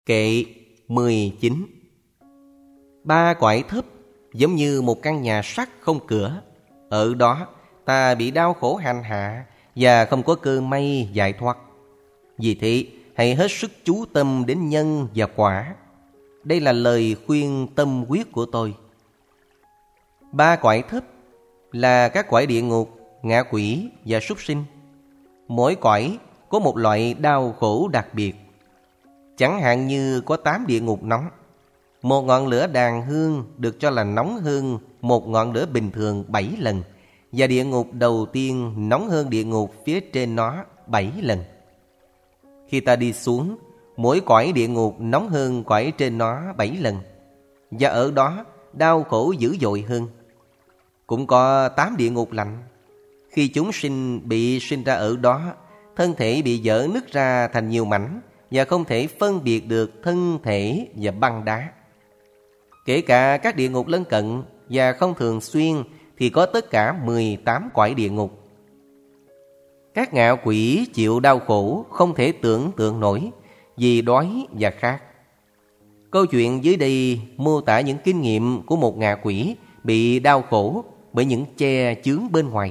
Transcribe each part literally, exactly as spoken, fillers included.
Kệ mười chín. Ba cõi thấp giống như một căn nhà sắt không cửa. Ở đó ta bị đau khổ hành hạ và không có cơ may giải thoát. Vì thế hãy hết sức chú tâm đến nhân và quả. Đây là lời khuyên tâm quyết của tôi. Ba cõi thấp là các cõi địa ngục, ngạ quỷ và súc sinh. Mỗi cõi có một loại đau khổ đặc biệt. Chẳng hạn như có tám địa ngục nóng. Một ngọn lửa đàn hương được cho là nóng hơn một ngọn lửa bình thường bảy lần. Và địa ngục đầu tiên nóng hơn địa ngục phía trên nó bảy lần. Khi ta đi xuống, mỗi cõi địa ngục nóng hơn cõi trên nó bảy lần. Và ở đó đau khổ dữ dội hơn. Cũng có tám địa ngục lạnh. Khi chúng sinh bị sinh ra ở đó, thân thể bị vỡ nứt ra thành nhiều mảnh và không thể phân biệt được thân thể và băng đá. Kể cả các địa ngục lân cận và không thường xuyên thì có tất cả mười tám cõi địa ngục. Các ngạ quỷ chịu đau khổ không thể tưởng tượng nổi vì đói và khát. Câu chuyện dưới đây mô tả những kinh nghiệm của một ngạ quỷ bị đau khổ bởi những che chướng bên ngoài.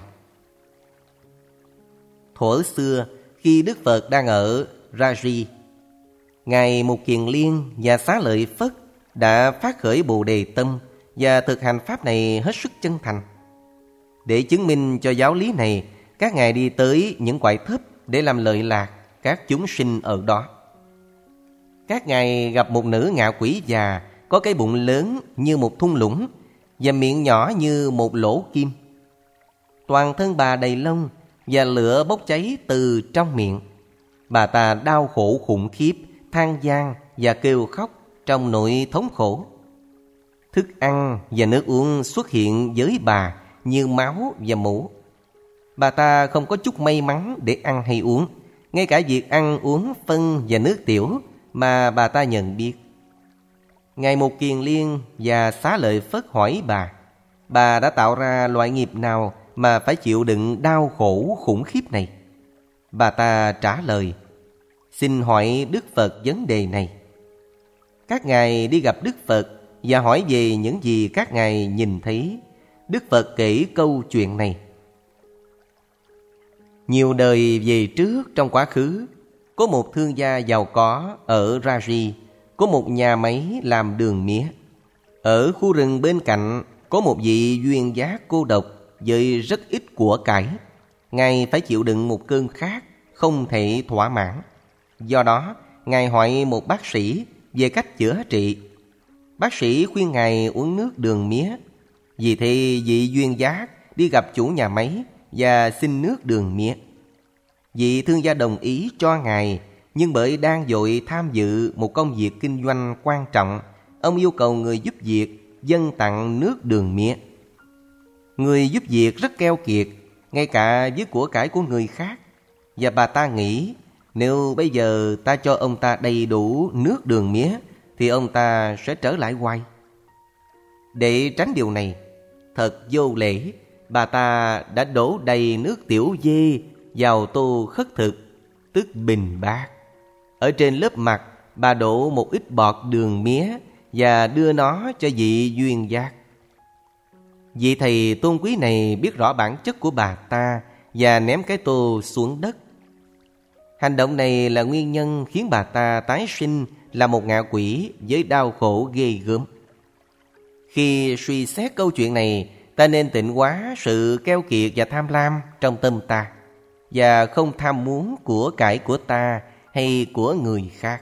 Thuở xưa, khi Đức Phật đang ở Raji, Ngài Mục Kiền Liên và Xá Lợi Phất đã phát khởi Bồ Đề tâm và thực hành pháp này hết sức chân thành. Để chứng minh cho giáo lý này, các ngài đi tới những cõi thấp để làm lợi lạc các chúng sinh ở đó. Các ngài gặp một nữ ngạ quỷ già có cái bụng lớn như một thung lũng và miệng nhỏ như một lỗ kim. Toàn thân bà đầy lông và lửa bốc cháy từ trong miệng. Bà ta đau khổ khủng khiếp, than van và kêu khóc trong nỗi thống khổ. Thức ăn và nước uống xuất hiện với bà như máu và mủ. Bà ta không có chút may mắn để ăn hay uống. Ngay cả việc ăn uống phân và nước tiểu mà bà ta nhận biết. Ngài Mục Kiền Liên và Xá Lợi Phất hỏi bà, bà đã tạo ra loại nghiệp nào mà phải chịu đựng đau khổ khủng khiếp này? Bà ta trả lời, xin hỏi Đức Phật vấn đề này. Các ngài đi gặp Đức Phật và hỏi về những gì các ngài nhìn thấy. Đức Phật kể câu chuyện này. Nhiều đời về trước trong quá khứ, có một thương gia giàu có ở Raji, có một nhà máy làm đường mía. Ở khu rừng bên cạnh có một vị duyên giác cô độc với rất ít của cải. Ngài phải chịu đựng một cơn khát không thể thỏa mãn. Do đó, Ngài hỏi một bác sĩ về cách chữa trị. Bác sĩ khuyên Ngài uống nước đường mía. Vì thế vị duyên giác đi gặp chủ nhà máy và xin nước đường mía. Vị thương gia đồng ý cho Ngài, nhưng bởi đang vội tham dự một công việc kinh doanh quan trọng, ông yêu cầu người giúp việc dâng tặng nước đường mía. Người giúp việc rất keo kiệt, ngay cả với của cải của người khác. Và bà ta nghĩ, nếu bây giờ ta cho ông ta đầy đủ nước đường mía thì ông ta sẽ trở lại hoài. Để tránh điều này, thật vô lễ, bà ta đã đổ đầy nước tiểu dê vào tô khất thực, tức bình bát. Ở trên lớp mặt, bà đổ một ít bọt đường mía và đưa nó cho vị duyên giác. Vị thầy tôn quý này biết rõ bản chất của bà ta và ném cái tô xuống đất. Hành động này là nguyên nhân khiến bà ta tái sinh là một ngạ quỷ với đau khổ ghê gớm. Khi suy xét câu chuyện này, ta nên tịnh hóa sự keo kiệt và tham lam trong tâm ta, và không tham muốn của cải của ta hay của người khác.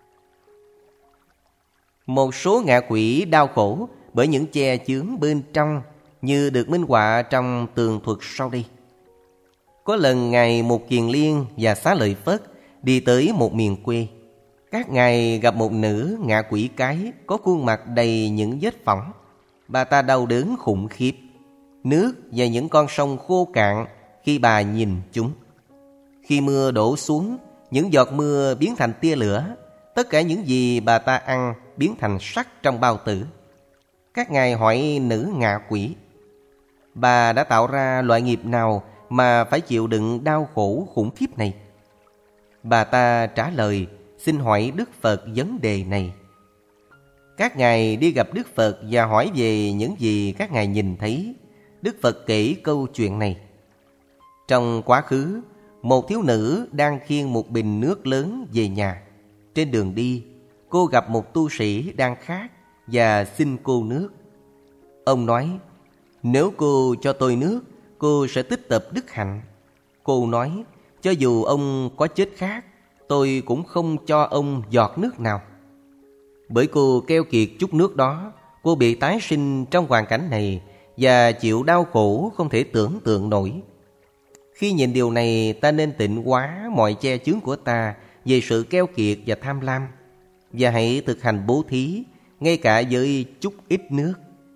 Một số ngạ quỷ đau khổ bởi những che chướng bên trong, như được minh họa trong tường thuật sau đây. Có lần Ngài Mục Kiền Liên và Xá Lợi Phất đi tới một miền quê. Các ngài gặp một nữ ngạ quỷ cái có khuôn mặt đầy những vết phỏng. Bà ta đau đớn khủng khiếp. Nước và những con sông khô cạn khi bà nhìn chúng. Khi mưa đổ xuống, những giọt mưa biến thành tia lửa. Tất cả những gì bà ta ăn biến thành sắt trong bao tử. Các ngài hỏi nữ ngạ quỷ, bà đã tạo ra loại nghiệp nào mà phải chịu đựng đau khổ khủng khiếp này? Bà ta trả lời, xin hỏi Đức Phật vấn đề này. Các ngài đi gặp Đức Phật và hỏi về những gì các ngài nhìn thấy. Đức Phật kể câu chuyện này. Trong quá khứ, một thiếu nữ đang khiêng một bình nước lớn về nhà. Trên đường đi, cô gặp một tu sĩ đang khát và xin cô nước. Ông nói, nếu cô cho tôi nước, cô sẽ tích tập đức hạnh. Cô nói, cho dù ông có chết khát, tôi cũng không cho ông giọt nước nào. Bởi cô keo kiệt chút nước đó, cô bị tái sinh trong hoàn cảnh này và chịu đau khổ không thể tưởng tượng nổi. Khi nhìn điều này, ta nên tịnh hóa mọi che chướng của ta về sự keo kiệt và tham lam, và hãy thực hành bố thí, ngay cả với chút ít nước.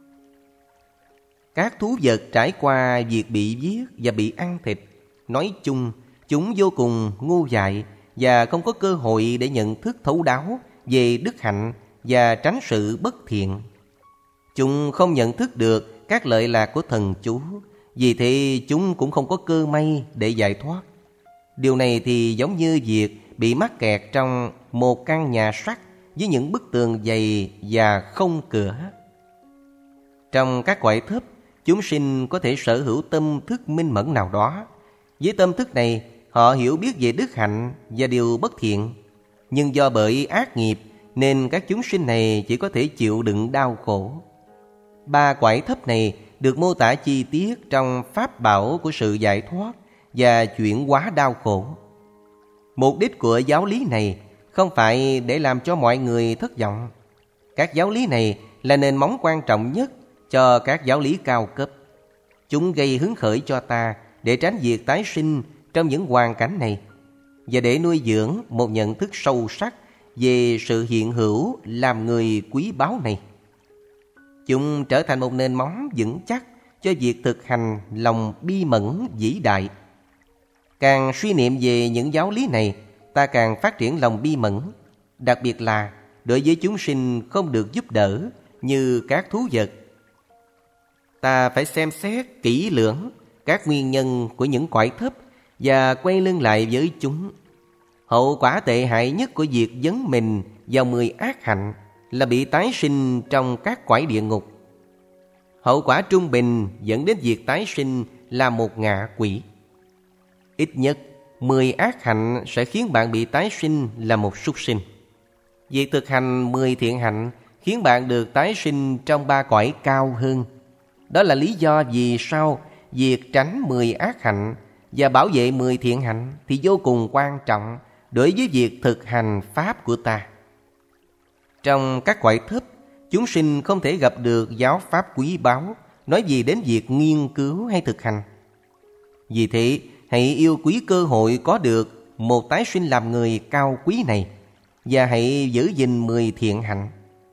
Các thú vật trải qua việc bị giết và bị ăn thịt, nói chung, chúng vô cùng ngu dại và không có cơ hội để nhận thức thấu đáo về đức hạnh và tránh sự bất thiện. Chúng không nhận thức được các lợi lạc của thần chú, vì thế chúng cũng không có cơ may để giải thoát. Điều này thì giống như việc bị mắc kẹt trong một căn nhà sắt với những bức tường dày và không cửa. Trong các cõi thấp, chúng sinh có thể sở hữu tâm thức minh mẫn nào đó. Với tâm thức này, họ hiểu biết về đức hạnh và điều bất thiện. Nhưng do bởi ác nghiệp nên các chúng sinh này chỉ có thể chịu đựng đau khổ. Ba cõi thấp này được mô tả chi tiết trong pháp bảo của sự giải thoát và chuyển hóa đau khổ. Mục đích của giáo lý này không phải để làm cho mọi người thất vọng. Các giáo lý này là nền móng quan trọng nhất cho các giáo lý cao cấp. Chúng gây hứng khởi cho ta để tránh việc tái sinh trong những hoàn cảnh này và để nuôi dưỡng một nhận thức sâu sắc về sự hiện hữu làm người quý báu này. Chúng trở thành một nền móng vững chắc cho việc thực hành lòng bi mẫn vĩ đại. Càng suy niệm về những giáo lý này, ta càng phát triển lòng bi mẫn, đặc biệt là đối với chúng sinh không được giúp đỡ như các thú vật. Ta phải xem xét kỹ lưỡng các nguyên nhân của những cõi thấp và quay lưng lại với chúng. Hậu quả tệ hại nhất của việc dấn mình vào mười ác hạnh là bị tái sinh trong các cõi địa ngục. Hậu quả trung bình dẫn đến việc tái sinh là một ngạ quỷ. Ít nhất mười ác hạnh sẽ khiến bạn bị tái sinh là một súc sinh. Việc thực hành mười thiện hạnh khiến bạn được tái sinh trong ba cõi cao hơn. Đó là lý do vì sao việc tránh mười ác hạnh và bảo vệ mười thiện hạnh thì vô cùng quan trọng đối với việc thực hành pháp của ta. Trong các cõi thấp, chúng sinh không thể gặp được giáo pháp quý báu, nói gì đến việc nghiên cứu hay thực hành. Vì thế, hãy yêu quý cơ hội có được một tái sinh làm người cao quý này và hãy giữ gìn mười thiện hạnh.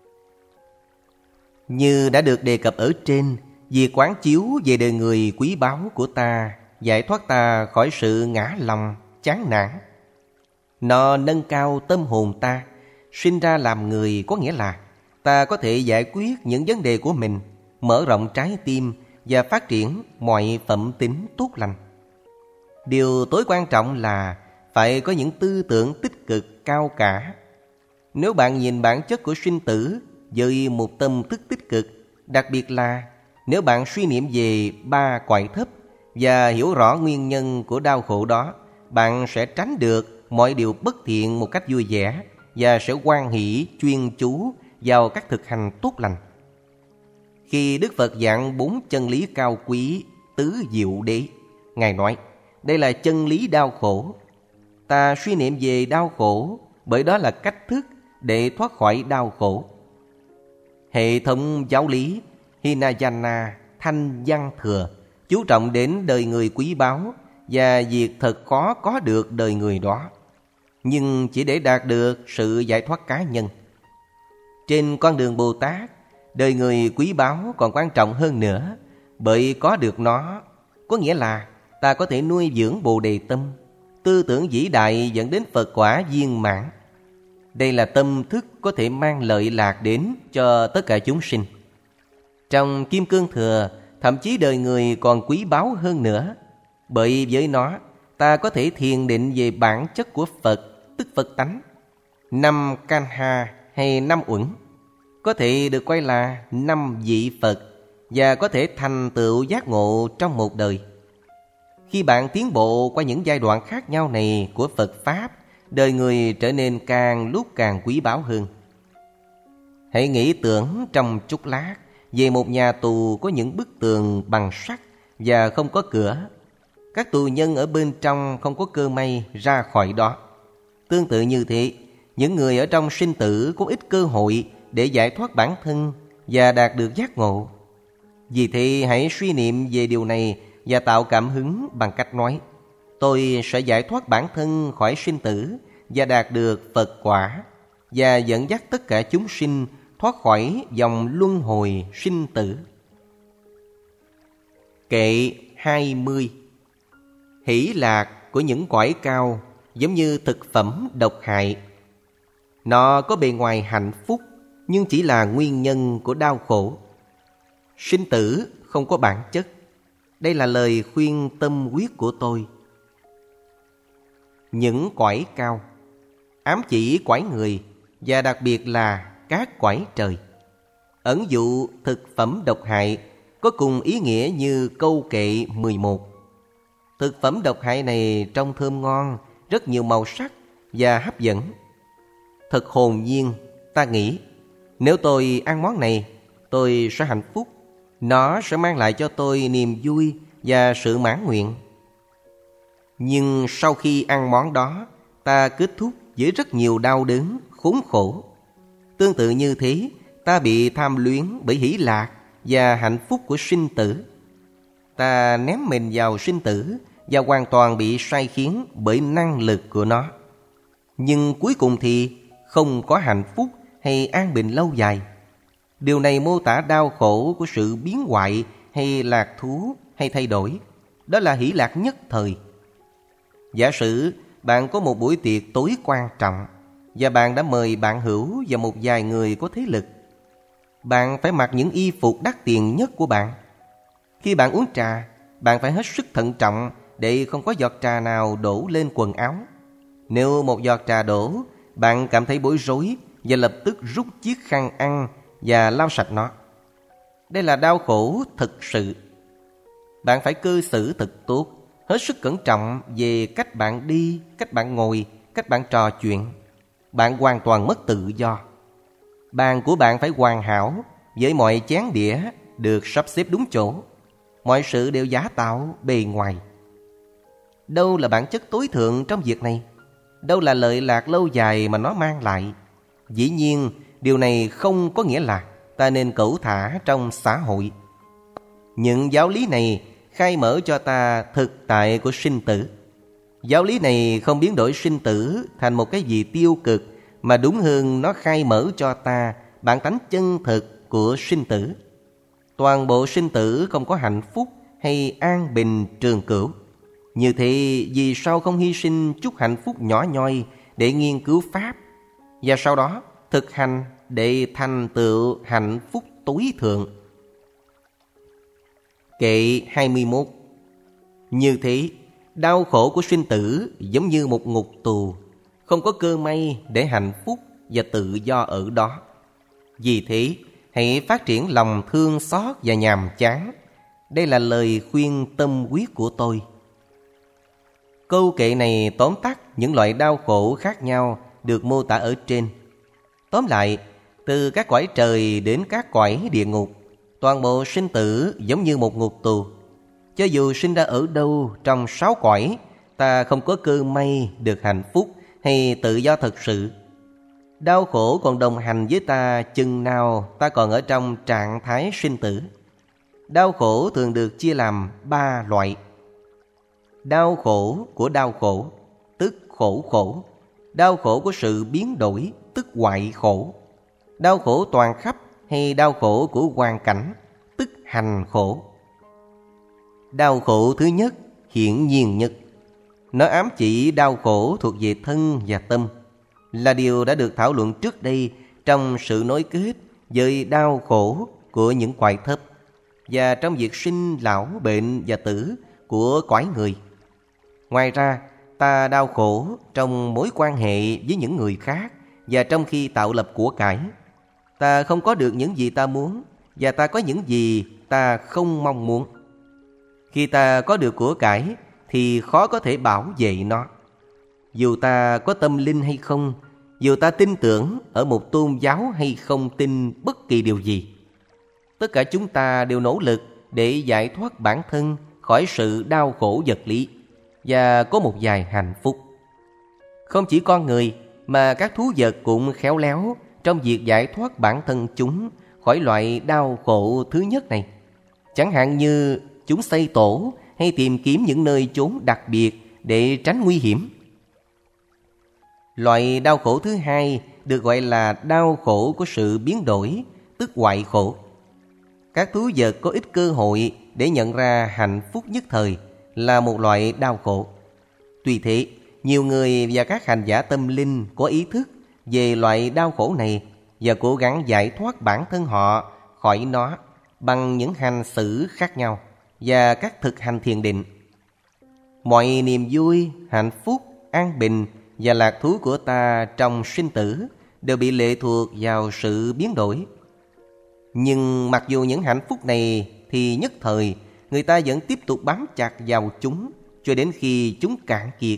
Như đã được đề cập ở trên, việc quán chiếu về đời người quý báu của ta giải thoát ta khỏi sự ngã lòng, chán nản. Nó nâng cao tâm hồn ta. Sinh ra làm người có nghĩa là ta có thể giải quyết những vấn đề của mình, mở rộng trái tim và phát triển mọi phẩm tính tốt lành. Điều tối quan trọng là phải có những tư tưởng tích cực cao cả. Nếu bạn nhìn bản chất của sinh tử với một tâm thức tích cực, đặc biệt là nếu bạn suy niệm về ba cõi thấp và hiểu rõ nguyên nhân của đau khổ đó, bạn sẽ tránh được mọi điều bất thiện một cách vui vẻ và sẽ hoan hỷ chuyên chú vào các thực hành tốt lành. Khi Đức Phật giảng bốn chân lý cao quý tứ diệu đế, Ngài nói, đây là chân lý đau khổ. Ta suy niệm về đau khổ bởi đó là cách thức để thoát khỏi đau khổ. Hệ thống giáo lý Hinayana Thanh Văn Thừa chú trọng đến đời người quý báu và việc thật khó có được đời người đó, nhưng chỉ để đạt được sự giải thoát cá nhân. Trên con đường Bồ Tát, đời người quý báu còn quan trọng hơn nữa, bởi có được nó có nghĩa là ta có thể nuôi dưỡng Bồ Đề tâm, tư tưởng vĩ đại dẫn đến Phật quả viên mãn. Đây là tâm thức có thể mang lợi lạc đến cho tất cả chúng sinh. Trong Kim Cương Thừa, thậm chí đời người còn quý báu hơn nữa, bởi với nó ta có thể thiền định về bản chất của Phật, tức Phật tánh. năm Kanha hay năm Uẩn, có thể được coi là năm vị Phật và có thể thành tựu giác ngộ trong một đời. Khi bạn tiến bộ qua những giai đoạn khác nhau này của Phật Pháp, đời người trở nên càng lúc càng quý báu hơn. Hãy nghĩ tưởng trong chốc lát về một nhà tù có những bức tường bằng sắt và không có cửa. Các tù nhân ở bên trong không có cơ may ra khỏi đó. Tương tự như thế, những người ở trong sinh tử có ít cơ hội để giải thoát bản thân và đạt được giác ngộ. Vì thế hãy suy niệm về điều này và tạo cảm hứng bằng cách nói: tôi sẽ giải thoát bản thân khỏi sinh tử và đạt được Phật quả, và dẫn dắt tất cả chúng sinh thoát khỏi dòng luân hồi sinh tử. Kệ hai mươi. Hỷ lạc của những cõi cao giống như thực phẩm độc hại. Nó có bề ngoài hạnh phúc nhưng chỉ là nguyên nhân của đau khổ. Sinh tử không có bản chất. Đây là lời khuyên tâm quyết của tôi. Những cõi cao ám chỉ cõi người và đặc biệt là các cõi trời. Ẩn dụ thực phẩm độc hại có cùng ý nghĩa như câu kệ mười một. Thực phẩm độc hại này trông thơm ngon, rất nhiều màu sắc và hấp dẫn. Thật hồn nhiên, ta nghĩ nếu tôi ăn món này, tôi sẽ hạnh phúc. Nó sẽ mang lại cho tôi niềm vui và sự mãn nguyện. Nhưng sau khi ăn món đó, ta kết thúc với rất nhiều đau đớn, khốn khổ. Tương tự như thế, ta bị tham luyến bởi hỷ lạc và hạnh phúc của sinh tử. Ta ném mình vào sinh tử và hoàn toàn bị sai khiến bởi năng lực của nó. Nhưng cuối cùng thì không có hạnh phúc hay an bình lâu dài. Điều này mô tả đau khổ của sự biến hoại hay lạc thú hay thay đổi. Đó là hỷ lạc nhất thời. Giả sử bạn có một buổi tiệc tối quan trọng và bạn đã mời bạn hữu và một vài người có thế lực. Bạn phải mặc những y phục đắt tiền nhất của bạn. Khi bạn uống trà, bạn phải hết sức thận trọng để không có giọt trà nào đổ lên quần áo. Nếu một giọt trà đổ, bạn cảm thấy bối rối và lập tức rút chiếc khăn ăn và lau sạch nó. Đây là đau khổ thực sự. Bạn phải cư xử thật tốt, hết sức cẩn trọng về cách bạn đi, cách bạn ngồi, cách bạn trò chuyện. Bạn hoàn toàn mất tự do. Bàn của bạn phải hoàn hảo, với mọi chén đĩa được sắp xếp đúng chỗ. Mọi sự đều giả tạo bề ngoài. Đâu là bản chất tối thượng trong việc này? Đâu là lợi lạc lâu dài mà nó mang lại? Dĩ nhiên, điều này không có nghĩa là ta nên cẩu thả trong xã hội. Những giáo lý này khai mở cho ta thực tại của sinh tử. Giáo lý này không biến đổi sinh tử thành một cái gì tiêu cực, mà đúng hơn nó khai mở cho ta bản tánh chân thực của sinh tử. Toàn bộ sinh tử không có hạnh phúc hay an bình trường cửu. Như thế vì sao không hy sinh chút hạnh phúc nhỏ nhoi để nghiên cứu Pháp, và sau đó thực hành để thành tựu hạnh phúc tối thượng? Kệ hai mươi mốt. Như thế, đau khổ của sinh tử giống như một ngục tù, không có cơ may để hạnh phúc và tự do ở đó. Vì thế, hãy phát triển lòng thương xót và nhàm chán. Đây là lời khuyên tâm quyết của tôi. Câu kệ này tóm tắt những loại đau khổ khác nhau được mô tả ở trên. Tóm lại, từ các cõi trời đến các cõi địa ngục, toàn bộ sinh tử giống như một ngục tù. Cho dù sinh ra ở đâu trong sáu cõi, ta không có cơ may được hạnh phúc hay tự do thật sự. Đau khổ còn đồng hành với ta chừng nào ta còn ở trong trạng thái sinh tử. Đau khổ thường được chia làm ba loại. Đau khổ của đau khổ, tức khổ khổ. Đau khổ của sự biến đổi, tức hoại khổ. Đau khổ toàn khắp hay đau khổ của hoàn cảnh, tức hành khổ. Đau khổ thứ nhất, hiển nhiên nhất. Nó ám chỉ đau khổ thuộc về thân và tâm, là điều đã được thảo luận trước đây trong sự nối kết với đau khổ của những cõi thấp và trong việc sinh lão bệnh và tử của cõi người. Ngoài ra, ta đau khổ trong mối quan hệ với những người khác và trong khi tạo lập của cải. Ta không có được những gì ta muốn, và ta có những gì ta không mong muốn. Khi ta có được của cải thì khó có thể bảo vệ nó. Dù ta có tâm linh hay không, dù ta tin tưởng ở một tôn giáo hay không tin bất kỳ điều gì, tất cả chúng ta đều nỗ lực để giải thoát bản thân khỏi sự đau khổ vật lý và có một vài hạnh phúc. Không chỉ con người mà các thú vật cũng khéo léo trong việc giải thoát bản thân chúng khỏi loại đau khổ thứ nhất này. Chẳng hạn như chúng xây tổ hay tìm kiếm những nơi chốn đặc biệt để tránh nguy hiểm. Loại đau khổ thứ hai được gọi là đau khổ của sự biến đổi, tức hoại khổ. Các thú vật có ít cơ hội để nhận ra hạnh phúc nhất thời là một loại đau khổ. Tuy thế, nhiều người và các hành giả tâm linh có ý thức về loại đau khổ này và cố gắng giải thoát bản thân họ khỏi nó bằng những hành xử khác nhau và các thực hành thiền định. Mọi niềm vui, hạnh phúc, an bình và lạc thú của ta trong sinh tử đều bị lệ thuộc vào sự biến đổi. Nhưng mặc dù những hạnh phúc này thì nhất thời, người ta vẫn tiếp tục bám chặt vào chúng cho đến khi chúng cạn kiệt.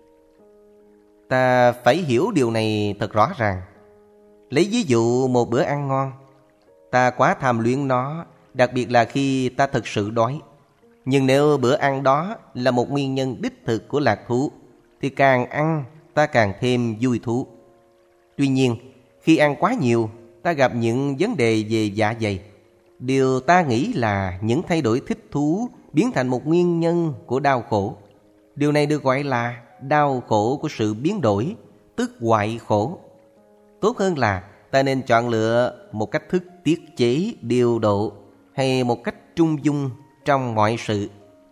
Ta phải hiểu điều này thật rõ ràng. Lấy ví dụ một bữa ăn ngon, ta quá tham luyến nó, đặc biệt là khi ta thực sự đói. Nhưng nếu bữa ăn đó là một nguyên nhân đích thực của lạc thú, thì càng ăn ta càng thêm vui thú. Tuy nhiên, khi ăn quá nhiều, ta gặp những vấn đề về dạ dày. Điều ta nghĩ là những thay đổi thích thú biến thành một nguyên nhân của đau khổ. Điều này được gọi là đau khổ của sự biến đổi, tức hoại khổ. Tốt hơn là ta nên chọn lựa một cách thức tiết chế, điều độ hay một cách trung dung trong mọi sự.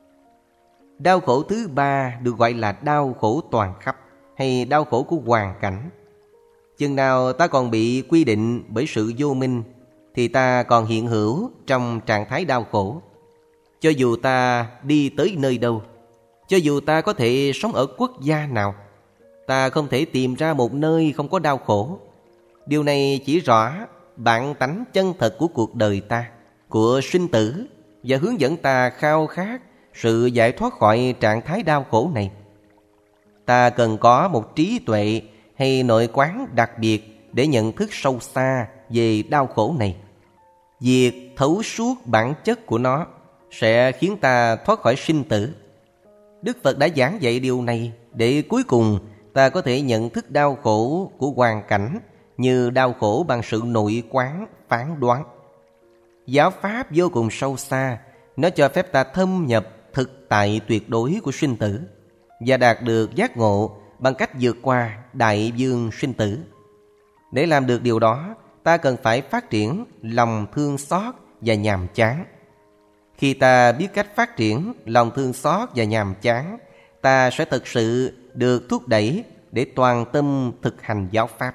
Đau khổ thứ ba được gọi là đau khổ toàn khắp hay đau khổ của hoàn cảnh. Chừng nào ta còn bị quy định bởi sự vô minh thì ta còn hiện hữu trong trạng thái đau khổ. Cho dù ta đi tới nơi đâu, cho dù ta có thể sống ở quốc gia nào, ta không thể tìm ra một nơi không có đau khổ. Điều này chỉ rõ bản tánh chân thật của cuộc đời ta, của sinh tử, và hướng dẫn ta khao khát sự giải thoát khỏi trạng thái đau khổ này. Ta cần có một trí tuệ hay nội quán đặc biệt để nhận thức sâu xa về đau khổ này. Việc thấu suốt bản chất của nó sẽ khiến ta thoát khỏi sinh tử. Đức Phật đã giảng dạy điều này để cuối cùng ta có thể nhận thức đau khổ của hoàn cảnh như đau khổ bằng sự nội quán, phán đoán. Giáo pháp vô cùng sâu xa, nó cho phép ta thâm nhập thực tại tuyệt đối của sinh tử và đạt được giác ngộ bằng cách vượt qua đại dương sinh tử. Để làm được điều đó, ta cần phải phát triển lòng thương xót và nhàm chán. Khi ta biết cách phát triển lòng thương xót và nhàm chán, ta sẽ thực sự được thúc đẩy để toàn tâm thực hành giáo pháp.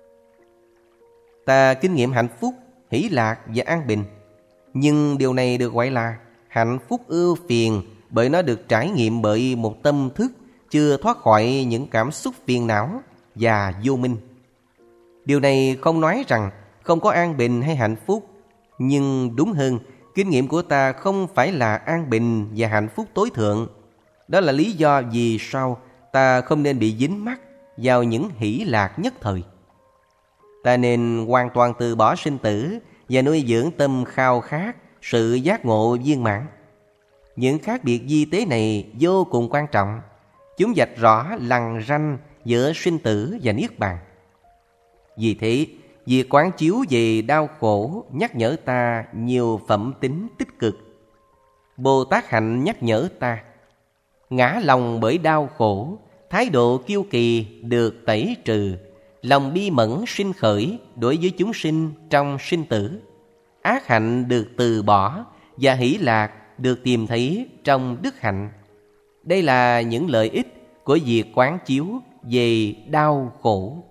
Ta kinh nghiệm hạnh phúc, hỷ lạc và an bình. Nhưng điều này được gọi là hạnh phúc ưu phiền bởi nó được trải nghiệm bởi một tâm thức chưa thoát khỏi những cảm xúc phiền não và vô minh. Điều này không nói rằng không có an bình hay hạnh phúc, nhưng đúng hơn, kinh nghiệm của ta không phải là an bình và hạnh phúc tối thượng. Đó là lý do vì sao ta không nên bị dính mắc vào những hỷ lạc nhất thời. Ta nên hoàn toàn từ bỏ sinh tử và nuôi dưỡng tâm khao khát sự giác ngộ viên mãn. Những khác biệt vi tế này vô cùng quan trọng. Chúng vạch rõ lằn ranh giữa sinh tử và niết bàn. Vì thế, việc quán chiếu về đau khổ nhắc nhở ta nhiều phẩm tính tích cực. Bồ Tát hạnh nhắc nhở ta ngã lòng bởi đau khổ, thái độ kiêu kỳ được tẩy trừ, lòng bi mẫn sinh khởi đối với chúng sinh trong sinh tử, ác hạnh được từ bỏ và hỷ lạc được tìm thấy trong đức hạnh. Đây là những lợi ích của việc quán chiếu về đau khổ.